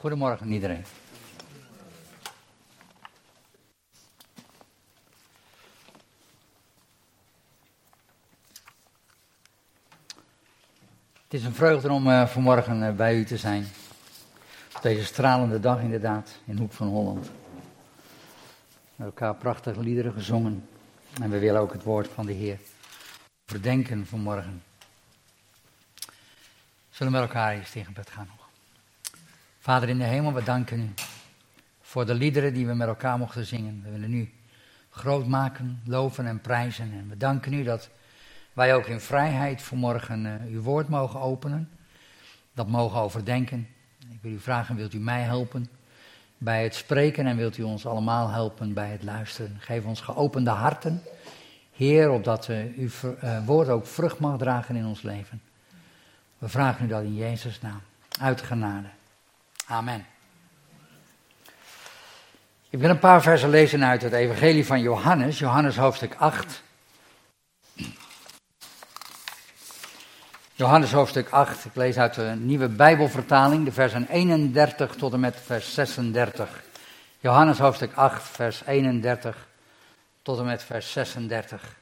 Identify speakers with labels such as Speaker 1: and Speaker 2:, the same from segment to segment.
Speaker 1: Goedemorgen iedereen. Het is een vreugde om vanmorgen bij u te zijn. Op deze stralende dag inderdaad, in Hoek van Holland. We hebben elkaar prachtige liederen gezongen. En we willen ook het woord van de Heer verdenken vanmorgen. Zullen we met elkaar eens tegen bed gaan nog. Vader in de hemel, we danken u voor de liederen die we met elkaar mochten zingen. We willen u groot maken, loven en prijzen. En we danken u dat wij ook in vrijheid vanmorgen uw woord mogen openen. Dat mogen overdenken. Ik wil u vragen, wilt u mij helpen bij het spreken en wilt u ons allemaal helpen bij het luisteren. Geef ons geopende harten, Heer, opdat uw woord ook vrucht mag dragen in ons leven. We vragen u dat in Jezus' naam, uit genade. Amen. Ik wil een paar versen lezen uit het evangelie van Johannes, Johannes hoofdstuk 8. Johannes hoofdstuk 8, ik lees uit de nieuwe Bijbelvertaling, de versen 31 tot en met vers 36. Johannes hoofdstuk 8, vers 31 tot en met vers 36.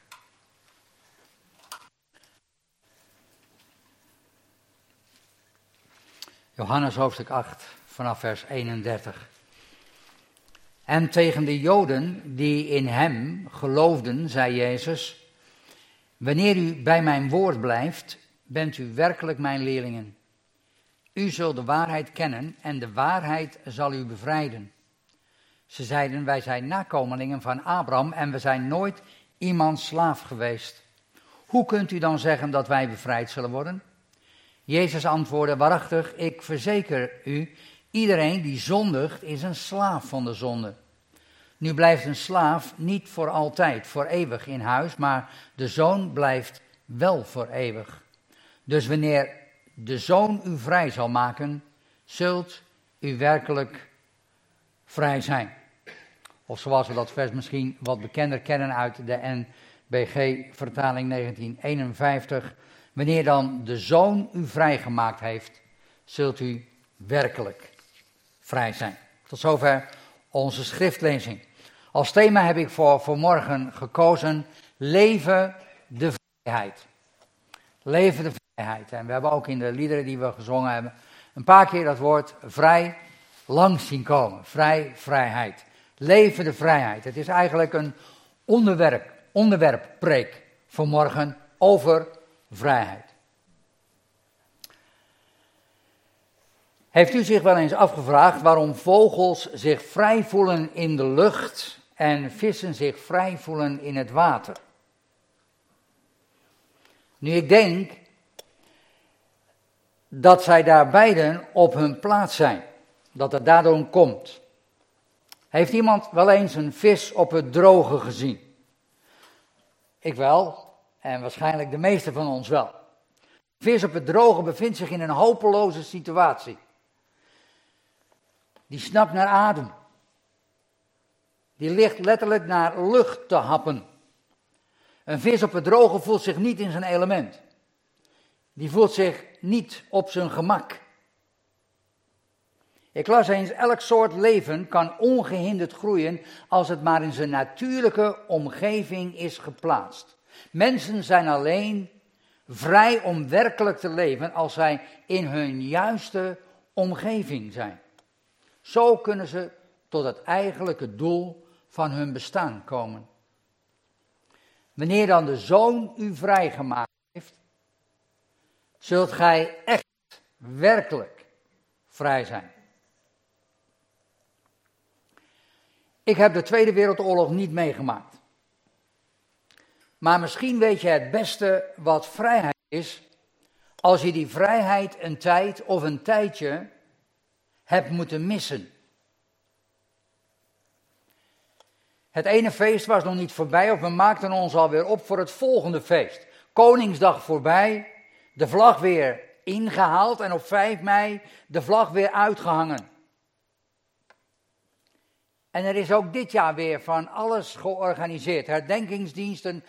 Speaker 1: Johannes hoofdstuk 8, vanaf vers 31. En tegen de Joden die in hem geloofden, zei Jezus: wanneer u bij mijn woord blijft, bent u werkelijk mijn leerlingen. U zult de waarheid kennen en de waarheid zal u bevrijden. Ze zeiden: wij zijn nakomelingen van Abraham en we zijn nooit iemands slaaf geweest. Hoe kunt u dan zeggen dat wij bevrijd zullen worden? Jezus antwoordde: waarachtig, ik verzeker u, iedereen die zondigt is een slaaf van de zonde. Nu blijft een slaaf niet voor altijd, voor eeuwig in huis, maar de zoon blijft wel voor eeuwig. Dus wanneer de zoon u vrij zal maken, zult u werkelijk vrij zijn. Of zoals we dat vers misschien wat bekender kennen uit de NBG-vertaling 1951. Wanneer dan de zoon u vrijgemaakt heeft, zult u werkelijk vrij zijn. Tot zover onze schriftlezing. Als thema heb ik voor vanmorgen gekozen: leven de vrijheid. Leven de vrijheid. En we hebben ook in de liederen die we gezongen hebben een paar keer dat woord vrij langs zien komen. Vrijheid. Leven de vrijheid. Het is eigenlijk een onderwerppreek vanmorgen over vrijheid. Heeft u zich wel eens afgevraagd waarom vogels zich vrij voelen in de lucht en vissen zich vrij voelen in het water? Nu, ik denk dat zij daar beiden op hun plaats zijn, dat het daardoor komt. Heeft iemand wel eens een vis op het droge gezien? Ik wel, en waarschijnlijk de meeste van ons wel. Een vis op het droge bevindt zich in een hopeloze situatie. Die snakt naar adem. Die ligt letterlijk naar lucht te happen. Een vis op het droge voelt zich niet in zijn element. Die voelt zich niet op zijn gemak. Ik las eens: elk soort leven kan ongehinderd groeien als het maar in zijn natuurlijke omgeving is geplaatst. Mensen zijn alleen vrij om werkelijk te leven als zij in hun juiste omgeving zijn. Zo kunnen ze tot het eigenlijke doel van hun bestaan komen. Wanneer dan de zoon u vrijgemaakt heeft, zult gij echt werkelijk vrij zijn. Ik heb de Tweede Wereldoorlog niet meegemaakt. Maar misschien weet je het beste wat vrijheid is, als je die vrijheid een tijd of een tijdje hebt moeten missen. Het ene feest was nog niet voorbij of we maakten ons alweer op voor het volgende feest. Koningsdag voorbij, de vlag weer ingehaald en op 5 mei de vlag weer uitgehangen. En er is ook dit jaar weer van alles georganiseerd. Herdenkingsdiensten,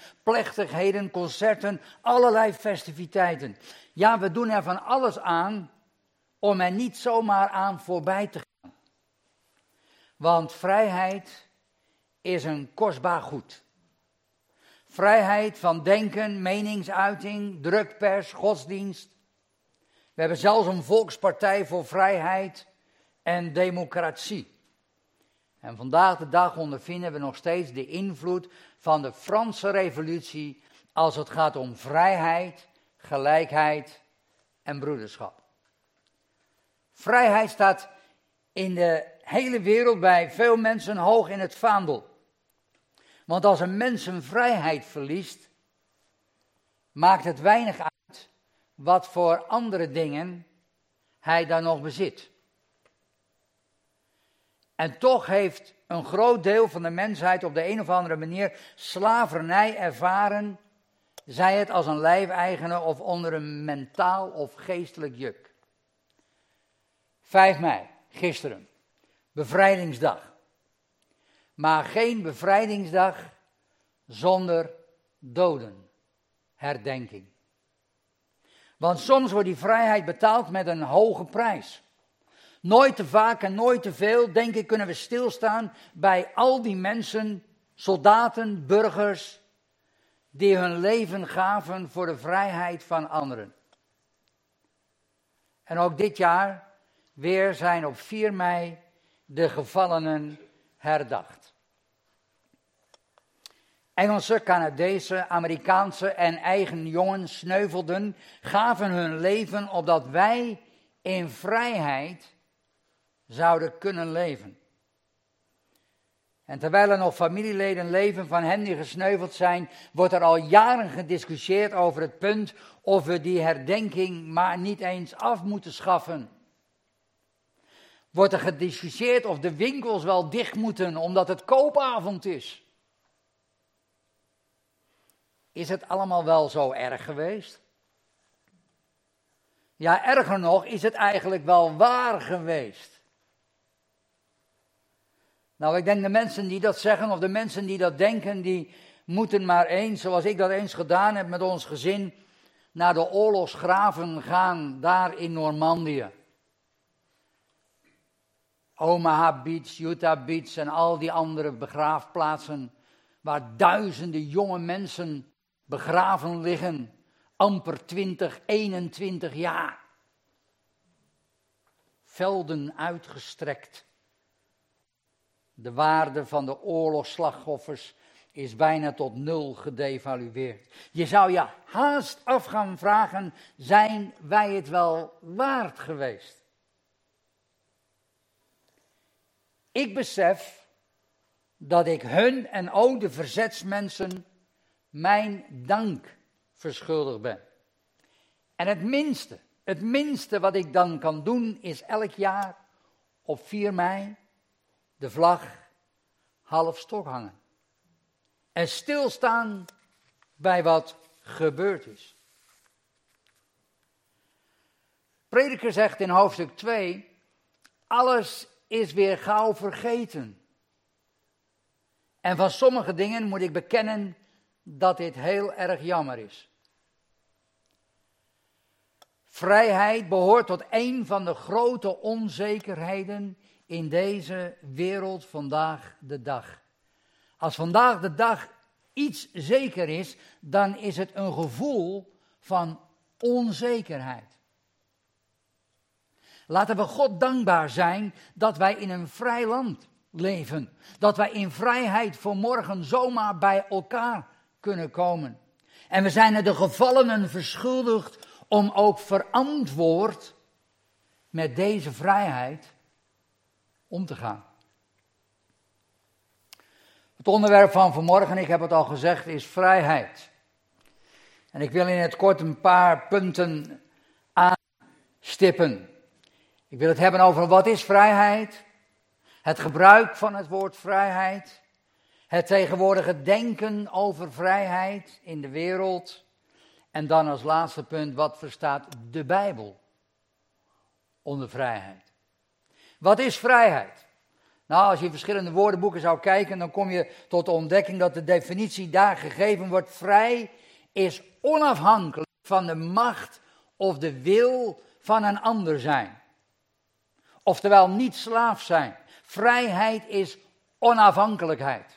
Speaker 1: plechtigheden, concerten, allerlei festiviteiten. Ja, we doen er van alles aan om er niet zomaar aan voorbij te gaan. Want vrijheid is een kostbaar goed. Vrijheid van denken, meningsuiting, drukpers, godsdienst. We hebben zelfs een volkspartij voor vrijheid en democratie. En vandaag de dag ondervinden we nog steeds de invloed van de Franse revolutie als het gaat om vrijheid, gelijkheid en broederschap. Vrijheid staat in de hele wereld bij veel mensen hoog in het vaandel. Want als een mens zijn vrijheid verliest, maakt het weinig uit wat voor andere dingen hij dan nog bezit. En toch heeft een groot deel van de mensheid op de een of andere manier slavernij ervaren, zij het als een lijfeigene of onder een mentaal of geestelijk juk. 5 mei, gisteren, bevrijdingsdag. Maar geen bevrijdingsdag zonder dodenherdenking. Want soms wordt die vrijheid betaald met een hoge prijs. Nooit te vaak en nooit te veel, denk ik, kunnen we stilstaan bij al die mensen, soldaten, burgers, die hun leven gaven voor de vrijheid van anderen. En ook dit jaar weer zijn op 4 mei de gevallenen herdacht. Engelse, Canadese, Amerikaanse en eigen jongens sneuvelden, gaven hun leven opdat wij in vrijheid zouden kunnen leven. En terwijl er nog familieleden leven van hen die gesneuveld zijn, wordt er al jaren gediscussieerd over het punt of we die herdenking maar niet eens af moeten schaffen. Wordt er gediscussieerd of de winkels wel dicht moeten omdat het koopavond is. Is het allemaal wel zo erg geweest? Ja, erger nog, is het eigenlijk wel waar geweest? Nou, ik denk de mensen die dat zeggen of de mensen die dat denken, die moeten maar eens, zoals ik dat eens gedaan heb met ons gezin, naar de oorlogsgraven gaan, daar in Normandië. Omaha Beach, Utah Beach en al die andere begraafplaatsen, waar duizenden jonge mensen begraven liggen, amper 20, 21 jaar. Velden uitgestrekt. De waarde van de oorlogsslachtoffers is bijna tot 0 gedevalueerd. Je zou je haast af gaan vragen, zijn wij het wel waard geweest? Ik besef dat ik hun en ook de verzetsmensen mijn dank verschuldigd ben. En het minste wat ik dan kan doen is elk jaar op 4 mei de vlag half stok hangen. En stilstaan bij wat gebeurd is. Prediker zegt in hoofdstuk 2, alles is weer gauw vergeten. En van sommige dingen moet ik bekennen dat dit heel erg jammer is. Vrijheid behoort tot een van de grote onzekerheden in deze wereld vandaag de dag. Als vandaag de dag iets zeker is, dan is het een gevoel van onzekerheid. Laten we God dankbaar zijn dat wij in een vrij land leven. Dat wij in vrijheid vanmorgen zomaar bij elkaar kunnen komen. En we zijn er de gevallenen verschuldigd om ook verantwoord met deze vrijheid om te gaan. Het onderwerp van vanmorgen, ik heb het al gezegd, is vrijheid. En ik wil in het kort een paar punten aanstippen. Ik wil het hebben over wat is vrijheid, het gebruik van het woord vrijheid, het tegenwoordige denken over vrijheid in de wereld en dan als laatste punt, wat verstaat de Bijbel onder vrijheid. Wat is vrijheid? Nou, als je in verschillende woordenboeken zou kijken, dan kom je tot de ontdekking dat de definitie daar gegeven wordt. Vrij is onafhankelijk van de macht of de wil van een ander zijn. Oftewel niet slaaf zijn. Vrijheid is onafhankelijkheid.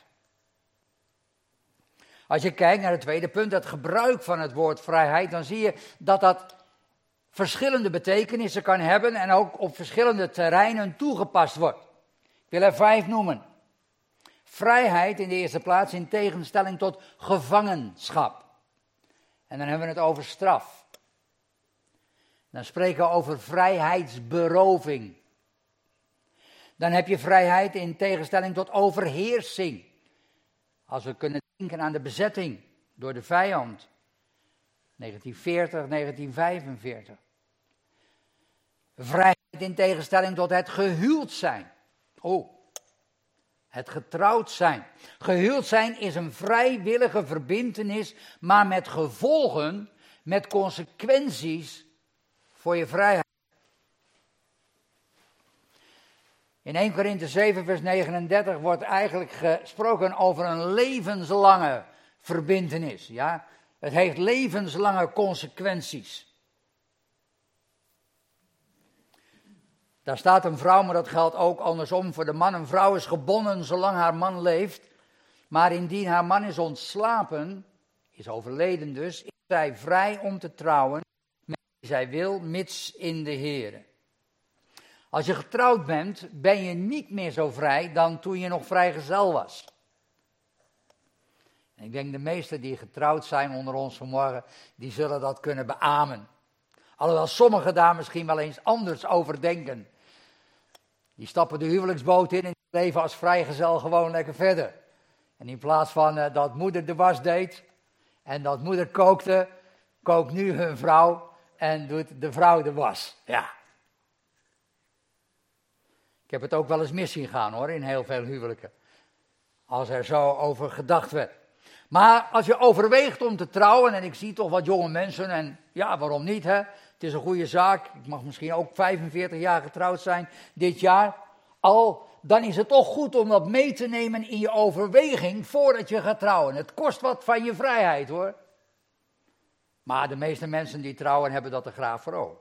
Speaker 1: Als je kijkt naar het tweede punt, het gebruik van het woord vrijheid, dan zie je dat dat verschillende betekenissen kan hebben en ook op verschillende terreinen toegepast wordt. Ik wil er 5 noemen. Vrijheid in de eerste plaats in tegenstelling tot gevangenschap. En dan hebben we het over straf. Dan spreken we over vrijheidsberoving. Dan heb je vrijheid in tegenstelling tot overheersing. Als we kunnen denken aan de bezetting door de vijand. 1940, 1945. Vrijheid in tegenstelling tot het gehuwd zijn. Het getrouwd zijn. Gehuwd zijn is een vrijwillige verbintenis, maar met gevolgen, met consequenties voor je vrijheid. In 1 Korinthe 7 vers 39 wordt eigenlijk gesproken over een levenslange verbintenis. Ja? Het heeft levenslange consequenties. Daar staat een vrouw, maar dat geldt ook andersom voor de man. Een vrouw is gebonden zolang haar man leeft. Maar indien haar man is ontslapen, is overleden dus, is zij vrij om te trouwen met wie zij wil, mits in de Heere. Als je getrouwd bent, ben je niet meer zo vrij dan toen je nog vrijgezel was. En ik denk de meesten die getrouwd zijn onder ons vanmorgen, die zullen dat kunnen beamen. Alhoewel sommigen daar misschien wel eens anders over denken. Die stappen de huwelijksboot in en leven als vrijgezel gewoon lekker verder. En in plaats van dat moeder de was deed en dat moeder kookte, kookt nu hun vrouw en doet de vrouw de was. Ja. Ik heb het ook wel eens mis zien gaan hoor, in heel veel huwelijken. Als er zo over gedacht werd. Maar als je overweegt om te trouwen, en ik zie toch wat jonge mensen, en ja, waarom niet hè. Het is een goede zaak, ik mag misschien ook 45 jaar getrouwd zijn dit jaar. Dan is het toch goed om dat mee te nemen in je overweging voordat je gaat trouwen. Het kost wat van je vrijheid hoor. Maar de meeste mensen die trouwen hebben dat er graag voor ogen.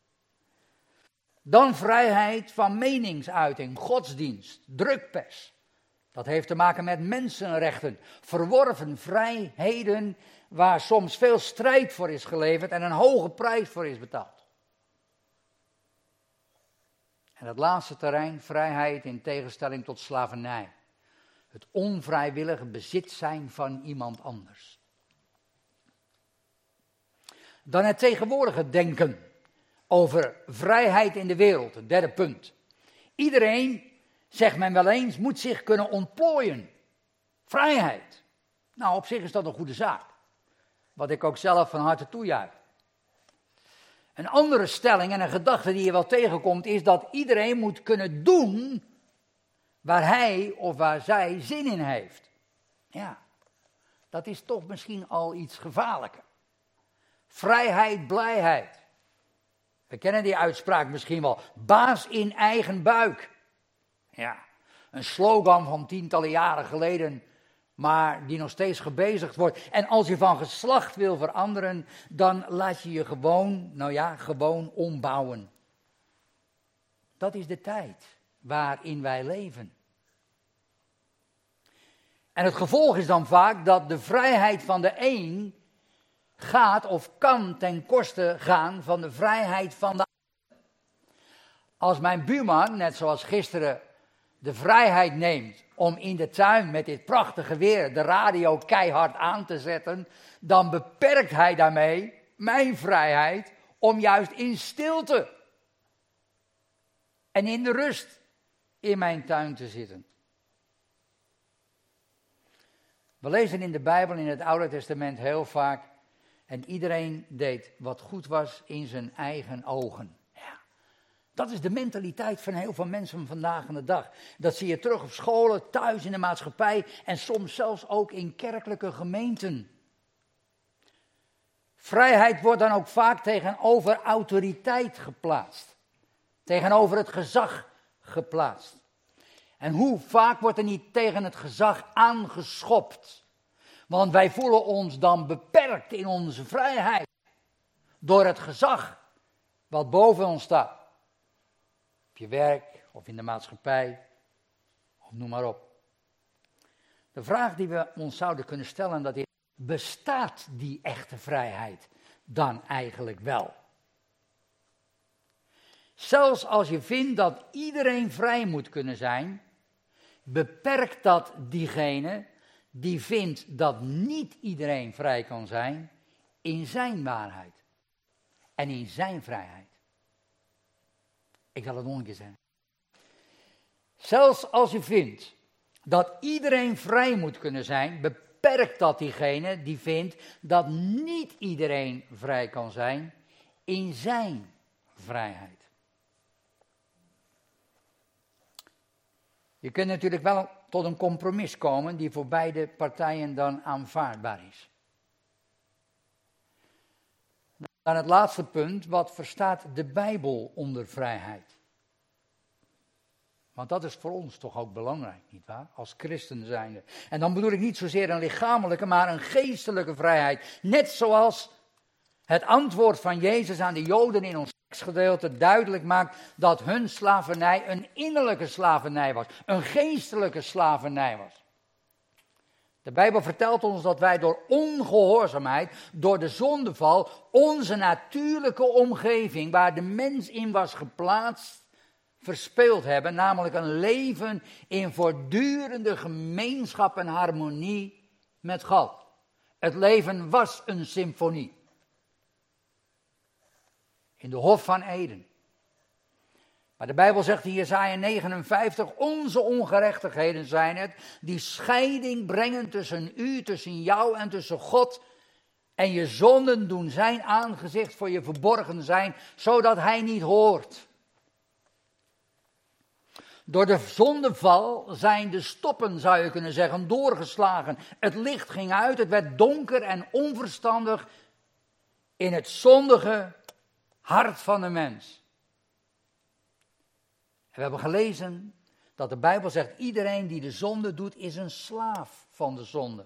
Speaker 1: Dan vrijheid van meningsuiting, godsdienst, drukpers. Dat heeft te maken met mensenrechten, verworven vrijheden waar soms veel strijd voor is geleverd en een hoge prijs voor is betaald. En het laatste terrein, vrijheid in tegenstelling tot slavernij. Het onvrijwillige bezit zijn van iemand anders. Dan het tegenwoordige denken over vrijheid in de wereld, het derde punt. Iedereen, zegt men wel eens, moet zich kunnen ontplooien. Vrijheid. Nou, op zich is dat een goede zaak. Wat ik ook zelf van harte toejuich. Een andere stelling en een gedachte die je wel tegenkomt is dat iedereen moet kunnen doen waar hij of waar zij zin in heeft. Ja, dat is toch misschien al iets gevaarlijker. Vrijheid, blijheid. We kennen die uitspraak misschien wel. Baas in eigen buik. Ja, een slogan van tientallen jaren geleden, maar die nog steeds gebezigd wordt. En als je van geslacht wil veranderen, dan laat je je gewoon ombouwen. Dat is de tijd waarin wij leven. En het gevolg is dan vaak dat de vrijheid van de een gaat of kan ten koste gaan van de vrijheid van de ander. Als mijn buurman, net zoals gisteren, de vrijheid neemt om in de tuin met dit prachtige weer de radio keihard aan te zetten, dan beperkt hij daarmee mijn vrijheid om juist in stilte en in de rust in mijn tuin te zitten. We lezen in de Bijbel, in het Oude Testament heel vaak, en iedereen deed wat goed was in zijn eigen ogen. Dat is de mentaliteit van heel veel mensen vandaag aan de dag. Dat zie je terug op scholen, thuis in de maatschappij en soms zelfs ook in kerkelijke gemeenten. Vrijheid wordt dan ook vaak tegenover autoriteit geplaatst. Tegenover het gezag geplaatst. En hoe vaak wordt er niet tegen het gezag aangeschopt? Want wij voelen ons dan beperkt in onze vrijheid door het gezag wat boven ons staat. je werk of in de maatschappij, of noem maar op. De vraag die we ons zouden kunnen stellen, dat is, bestaat die echte vrijheid dan eigenlijk wel? Zelfs als je vindt dat iedereen vrij moet kunnen zijn, beperkt dat diegene die vindt dat niet iedereen vrij kan zijn in zijn waarheid en in zijn vrijheid. Ik zal het nog een keer zeggen. Zelfs als je vindt dat iedereen vrij moet kunnen zijn, beperkt dat diegene die vindt dat niet iedereen vrij kan zijn in zijn vrijheid. Je kunt natuurlijk wel tot een compromis komen die voor beide partijen dan aanvaardbaar is. Dan het laatste punt, wat verstaat de Bijbel onder vrijheid? Want dat is voor ons toch ook belangrijk, nietwaar? Als christen zijnde. En dan bedoel ik niet zozeer een lichamelijke, maar een geestelijke vrijheid. Net zoals het antwoord van Jezus aan de Joden in ons tekstgedeelte duidelijk maakt dat hun slavernij een innerlijke slavernij was. Een geestelijke slavernij was. De Bijbel vertelt ons dat wij door ongehoorzaamheid, door de zondeval, onze natuurlijke omgeving, waar de mens in was geplaatst, verspeeld hebben. Namelijk een leven in voortdurende gemeenschap en harmonie met God. Het leven was een symfonie. In de Hof van Eden. Maar de Bijbel zegt in Jesaja 59, onze ongerechtigheden zijn het, die scheiding brengen tussen u, tussen jou en tussen God. En je zonden doen zijn aangezicht voor je verborgen zijn, zodat hij niet hoort. Door de zondeval zijn de stoppen, zou je kunnen zeggen, doorgeslagen. Het licht ging uit, het werd donker en onverstandig in het zondige hart van de mens. En we hebben gelezen dat de Bijbel zegt, iedereen die de zonde doet is een slaaf van de zonde.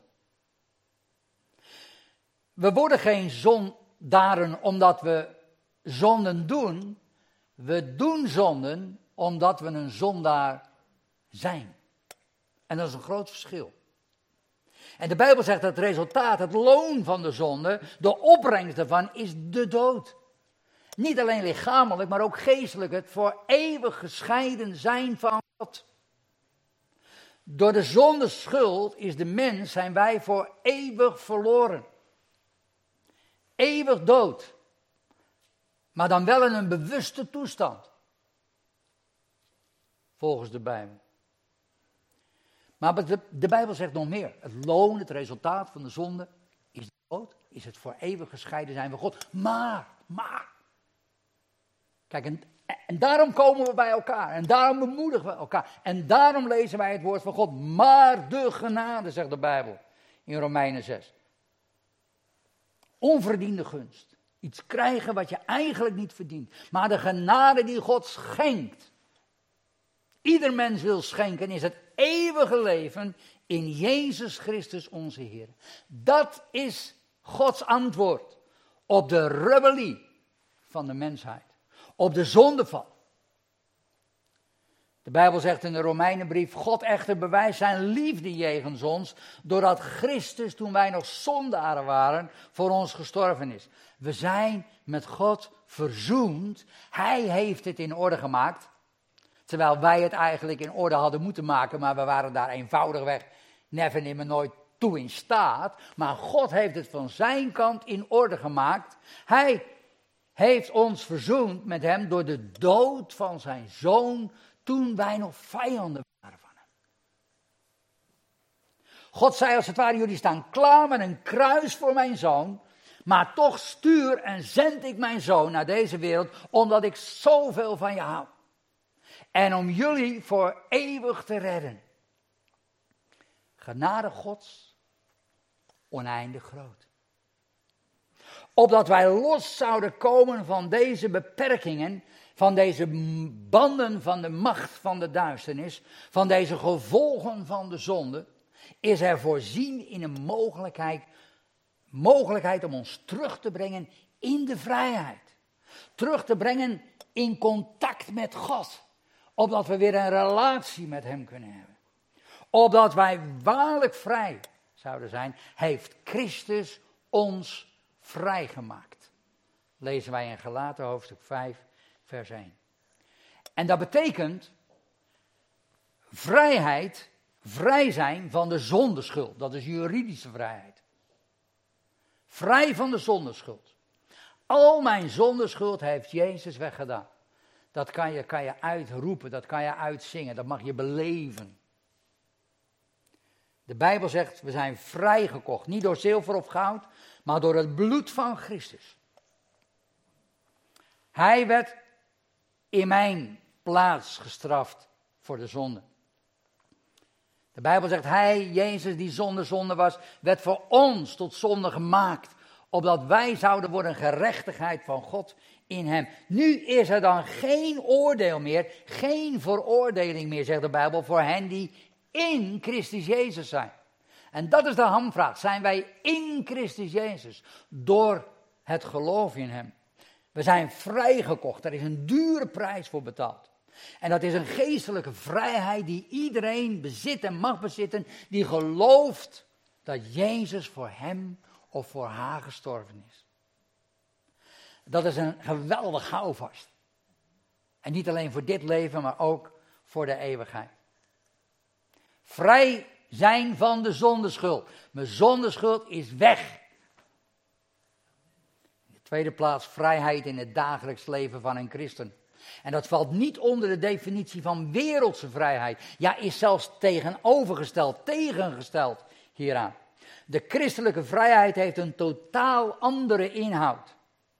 Speaker 1: We worden geen zondaren omdat we zonden doen. We doen zonden omdat we een zondaar zijn. En dat is een groot verschil. En de Bijbel zegt dat het resultaat, het loon van de zonde, de opbrengst daarvan is de dood. Niet alleen lichamelijk, maar ook geestelijk, het voor eeuwig gescheiden zijn van God. Door de zondeschuld is de mens, zijn wij voor eeuwig verloren. Eeuwig dood. Maar dan wel in een bewuste toestand. Volgens de Bijbel. Maar de Bijbel zegt nog meer. Het loon, het resultaat van de zonde is dood. Is het voor eeuwig gescheiden zijn van God. Maar. Kijk, en daarom komen we bij elkaar. En daarom bemoedigen we elkaar. En daarom lezen wij het woord van God. Maar de genade, zegt de Bijbel in Romeinen 6. Onverdiende gunst. Iets krijgen wat je eigenlijk niet verdient. Maar de genade die God schenkt. Ieder mens wil schenken is het eeuwige leven in Jezus Christus onze Heer. Dat is Gods antwoord op de rebellie van de mensheid. Op de zondeval. De Bijbel zegt in de Romeinenbrief, God echter bewijst zijn liefde jegens ons, doordat Christus, toen wij nog zondaren waren, voor ons gestorven is. We zijn met God verzoend. Hij heeft het in orde gemaakt. Terwijl wij het eigenlijk in orde hadden moeten maken, maar we waren daar eenvoudigweg never nimmer nooit toe in staat. Maar God heeft het van zijn kant in orde gemaakt. Hij heeft ons verzoend met hem door de dood van zijn zoon, toen wij nog vijanden waren van hem. God zei als het ware, jullie staan klaar met een kruis voor mijn zoon, maar toch stuur en zend ik mijn zoon naar deze wereld, omdat ik zoveel van je hou. En om jullie voor eeuwig te redden. Genade Gods, oneindig groot. Opdat wij los zouden komen van deze beperkingen, van deze banden van de macht van de duisternis, van deze gevolgen van de zonde, is er voorzien in een mogelijkheid om ons terug te brengen in de vrijheid. Terug te brengen in contact met God. Opdat we weer een relatie met hem kunnen hebben. Opdat wij waarlijk vrij zouden zijn, heeft Christus ons vrijgemaakt. Lezen wij in Galaten hoofdstuk 5, vers 1. En dat betekent vrijheid, vrij zijn van de zondeschuld. Dat is juridische vrijheid. Vrij van de zondeschuld. Al mijn zondeschuld heeft Jezus weggedaan. Dat kan je uitroepen, dat kan je uitzingen, dat mag je beleven. De Bijbel zegt, we zijn vrijgekocht. Niet door zilver of goud, maar door het bloed van Christus. Hij werd in mijn plaats gestraft voor de zonde. De Bijbel zegt, hij, Jezus, die zonder zonde was, werd voor ons tot zonde gemaakt. Opdat wij zouden worden gerechtigheid van God in hem. Nu is er dan geen oordeel meer, geen veroordeling meer, zegt de Bijbel, voor hen die in Christus Jezus zijn. En dat is de hamvraag. Zijn wij in Christus Jezus door het geloof in hem? We zijn vrijgekocht. Er is een dure prijs voor betaald. En dat is een geestelijke vrijheid die iedereen bezit en mag bezitten, die gelooft dat Jezus voor hem of voor haar gestorven is. Dat is een geweldig houvast. En niet alleen voor dit leven, maar ook voor de eeuwigheid. Vrij zijn van de zondeschuld. Mijn zondeschuld is weg. In de tweede plaats vrijheid in het dagelijks leven van een christen. En dat valt niet onder de definitie van wereldse vrijheid. Ja, is zelfs tegengesteld hieraan. De christelijke vrijheid heeft een totaal andere inhoud.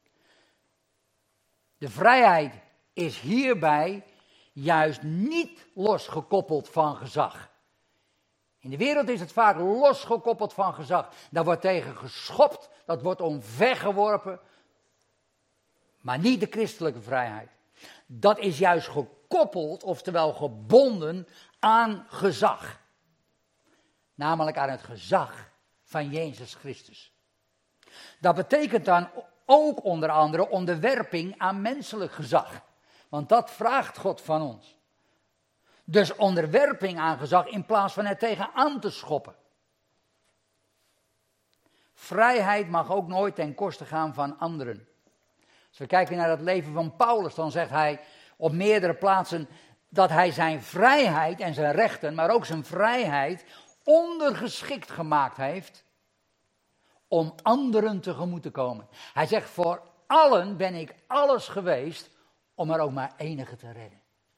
Speaker 1: De vrijheid is hierbij juist niet losgekoppeld van gezag. In de wereld is het vaak losgekoppeld van gezag. Daar wordt tegen geschopt, dat wordt omvergeworpen. Maar niet de christelijke vrijheid. Dat is juist gekoppeld, oftewel gebonden aan gezag. Namelijk aan het gezag van Jezus Christus. Dat betekent dan ook onder andere onderwerping aan menselijk gezag. Want dat vraagt God van ons. Dus onderwerping aan gezag in plaats van er tegenaan te schoppen. Vrijheid mag ook nooit ten koste gaan van anderen. Als we kijken naar het leven van Paulus, dan zegt hij op meerdere plaatsen dat hij zijn vrijheid en zijn rechten, maar ook zijn vrijheid ondergeschikt gemaakt heeft om anderen tegemoet te komen. Hij zegt, voor allen ben ik alles geweest om er ook maar enige te redden.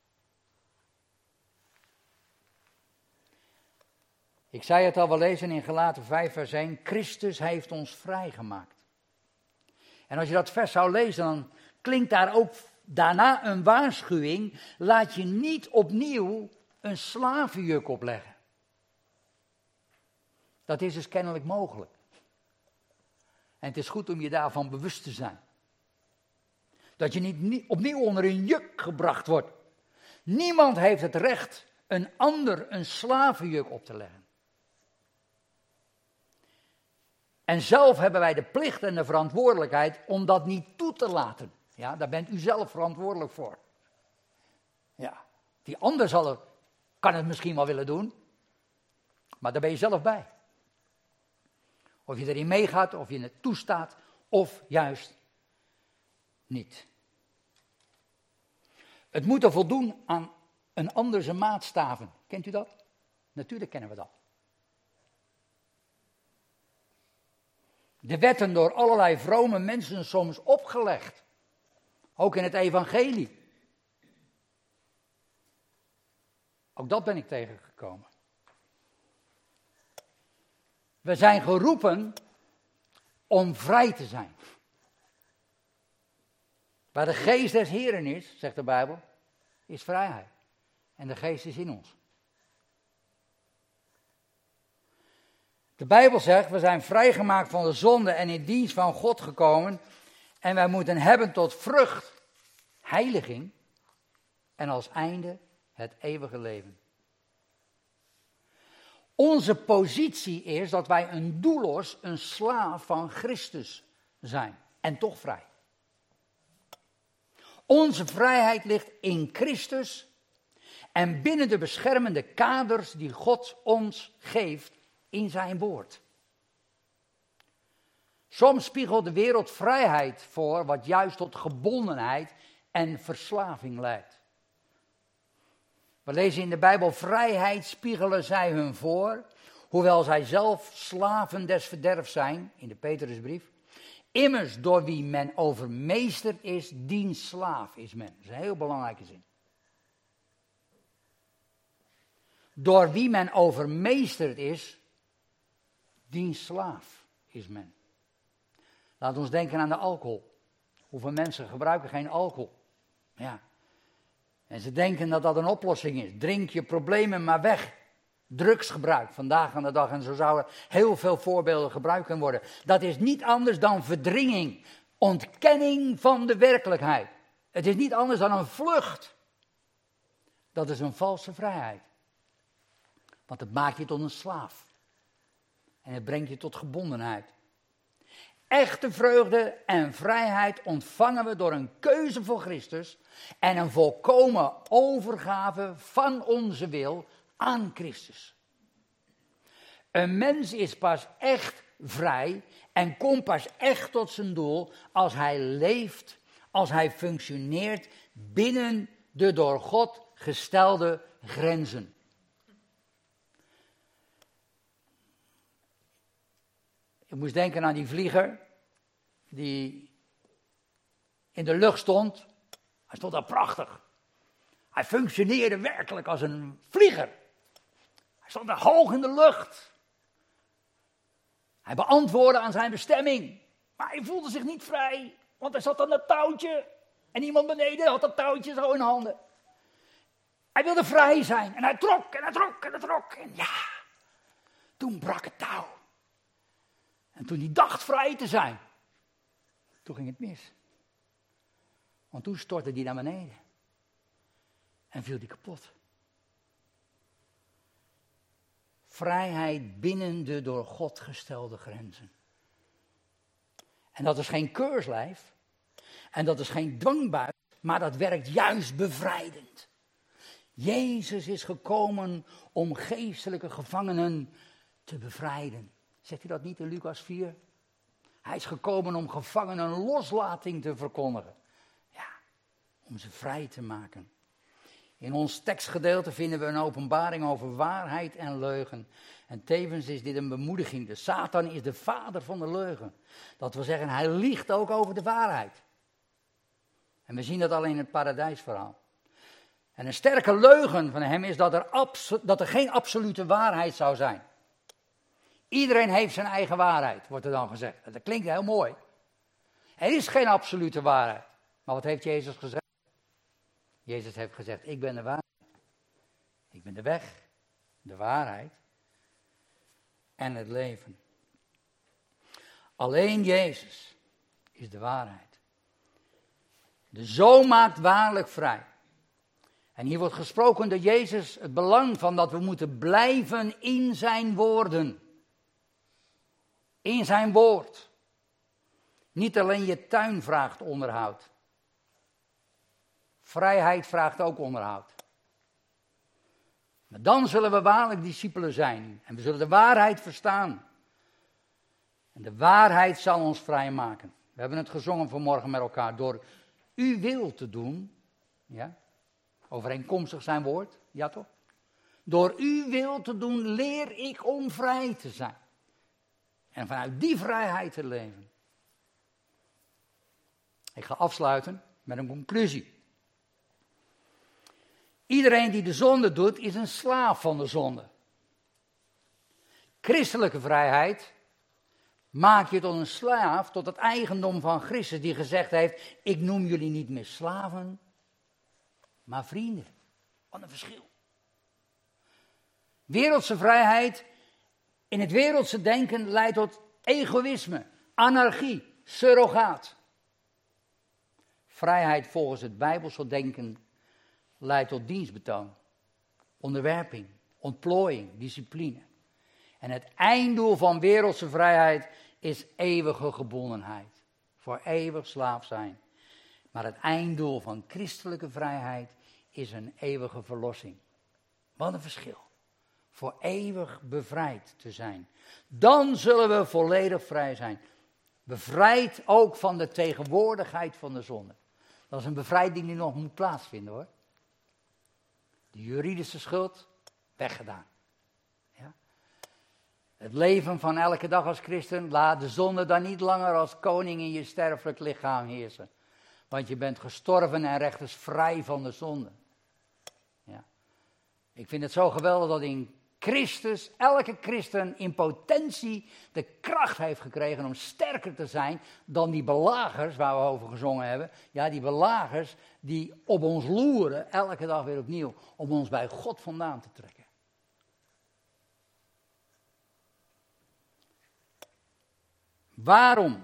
Speaker 1: Ik zei het al, we lezen in Galaten 5 vers 1, Christus heeft ons vrijgemaakt. En als je dat vers zou lezen, dan klinkt daar ook daarna een waarschuwing. Laat je niet opnieuw een slavenjuk opleggen. Dat is dus kennelijk mogelijk. En het is goed om je daarvan bewust te zijn. Dat je niet opnieuw onder een juk gebracht wordt. Niemand heeft het recht een ander een slavenjuk op te leggen. En zelf hebben wij de plicht en de verantwoordelijkheid om dat niet toe te laten. Ja, daar bent u zelf verantwoordelijk voor. Ja, die ander kan het misschien wel willen doen, maar daar ben je zelf bij. Of je erin meegaat, of je het toestaat, of juist niet. Het moet er voldoen aan een ander zijn maatstaven. Kent u dat? Natuurlijk kennen we dat. De wetten door allerlei vrome mensen soms opgelegd. Ook in het evangelie. Ook dat ben ik tegengekomen. We zijn geroepen om vrij te zijn. Waar de geest des Heren is, zegt de Bijbel, is vrijheid. En de geest is in ons. De Bijbel zegt, we zijn vrijgemaakt van de zonde en in dienst van God gekomen. En wij moeten hebben tot vrucht heiliging en als einde het eeuwige leven. Onze positie is dat wij een doelos, een slaaf van Christus zijn. En toch vrij. Onze vrijheid ligt in Christus En binnen de beschermende kaders die God ons geeft in zijn woord. Soms spiegelt de wereld vrijheid voor, wat juist tot gebondenheid en verslaving leidt. We lezen in de Bijbel, vrijheid spiegelen zij hun voor, hoewel zij zelf slaven des verderfs zijn, in de Petrusbrief. Immers, door wie men overmeesterd is, diens slaaf is men. Dat is een heel belangrijke zin. Door wie men overmeesterd is, diens slaaf is men. Laat ons denken aan de alcohol. Hoeveel mensen gebruiken geen alcohol? Ja. En ze denken dat dat een oplossing is. Drink je problemen maar weg. Drugsgebruik vandaag aan de dag. En zo zouden heel veel voorbeelden gebruikt kunnen worden. Dat is niet anders dan verdringing. Ontkenning van de werkelijkheid. Het is niet anders dan een vlucht. Dat is een valse vrijheid. Want het maakt je tot een slaaf. En het brengt je tot gebondenheid. Echte vreugde en vrijheid ontvangen we door een keuze voor Christus en een volkomen overgave van onze wil aan Christus. Een mens is pas echt vrij en komt pas echt tot zijn doel als hij leeft, als hij functioneert binnen de door God gestelde grenzen. Ik moest denken aan die vlieger die in de lucht stond. Hij stond daar prachtig. Hij functioneerde werkelijk als een vlieger. Hij stond daar hoog in de lucht. Hij beantwoordde aan zijn bestemming. Maar hij voelde zich niet vrij, want hij zat aan dat touwtje. En iemand beneden had dat touwtje zo in handen. Hij wilde vrij zijn en hij trok en hij trok en hij trok. En ja, toen brak het touw. En toen hij dacht vrij te zijn, toen ging het mis. Want toen stortte hij naar beneden. En viel hij kapot. Vrijheid binnen de door God gestelde grenzen. En dat is geen keurslijf. En dat is geen dwangbuis. Maar dat werkt juist bevrijdend. Jezus is gekomen om geestelijke gevangenen te bevrijden. Zegt hij dat niet in Lucas 4? Hij is gekomen om gevangenen loslating te verkondigen. Ja, om ze vrij te maken. In ons tekstgedeelte vinden we een openbaring over waarheid en leugen. En tevens is dit een bemoediging. De Satan is de vader van de leugen. Dat wil zeggen, hij liegt ook over de waarheid. En we zien dat al in het paradijsverhaal. En een sterke leugen van hem is dat er geen absolute waarheid zou zijn. Iedereen heeft zijn eigen waarheid, wordt er dan gezegd. Dat klinkt heel mooi. Er is geen absolute waarheid. Maar wat heeft Jezus gezegd? Jezus heeft gezegd, ik ben de waarheid. Ik ben de weg, de waarheid en het leven. Alleen Jezus is de waarheid. De Zoon maakt waarlijk vrij. En hier wordt gesproken door Jezus het belang van dat we moeten blijven in zijn woorden. In zijn woord. Niet alleen je tuin vraagt onderhoud. Vrijheid vraagt ook onderhoud. Maar dan zullen we waarlijk discipelen zijn. En we zullen de waarheid verstaan. En de waarheid zal ons vrijmaken. We hebben het gezongen vanmorgen met elkaar. Door uw wil te doen. Ja? Overeenkomstig zijn woord. Ja toch? Door uw wil te doen leer ik om vrij te zijn. En vanuit die vrijheid te leven. Ik ga afsluiten met een conclusie. Iedereen die de zonde doet, is een slaaf van de zonde. Christelijke vrijheid maakt je tot een slaaf, tot het eigendom van Christus, die gezegd heeft, ik noem jullie niet meer slaven, maar vrienden. Wat een verschil. Wereldse vrijheid in het wereldse denken leidt tot egoïsme, anarchie, surrogaat. Vrijheid volgens het Bijbelse denken leidt tot dienstbetoon, onderwerping, ontplooiing, discipline. En het einddoel van wereldse vrijheid is eeuwige gebondenheid. Voor eeuwig slaaf zijn. Maar het einddoel van christelijke vrijheid is een eeuwige verlossing. Wat een verschil. Voor eeuwig bevrijd te zijn. Dan zullen we volledig vrij zijn. Bevrijd ook van de tegenwoordigheid van de zonde. Dat is een bevrijding die nog moet plaatsvinden hoor. De juridische schuld, weggedaan. Ja? Het leven van elke dag als christen, laat de zonde dan niet langer als koning in je sterfelijk lichaam heersen. Want je bent gestorven en rechtens vrij van de zonde. Ja. Ik vind het zo geweldig dat in Christus, elke christen in potentie de kracht heeft gekregen om sterker te zijn dan die belagers waar we over gezongen hebben. Ja, die belagers die op ons loeren, elke dag weer opnieuw, om ons bij God vandaan te trekken. Waarom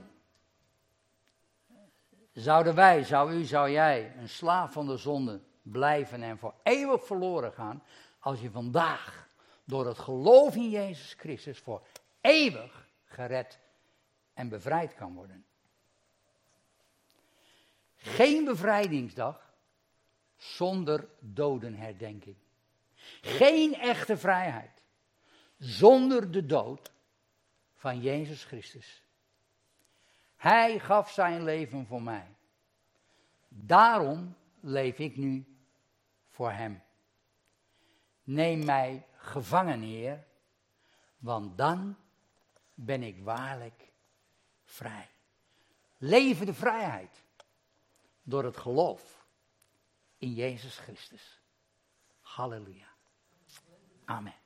Speaker 1: zouden wij, zou u, zou jij een slaaf van de zonde blijven en voor eeuwig verloren gaan, als je vandaag door het geloof in Jezus Christus voor eeuwig gered en bevrijd kan worden? Geen bevrijdingsdag zonder dodenherdenking. Geen echte vrijheid zonder de dood van Jezus Christus. Hij gaf zijn leven voor mij. Daarom leef ik nu voor hem. Neem mij gevangen, Heer, want dan ben ik waarlijk vrij. Leven de vrijheid door het geloof in Jezus Christus. Halleluja. Amen.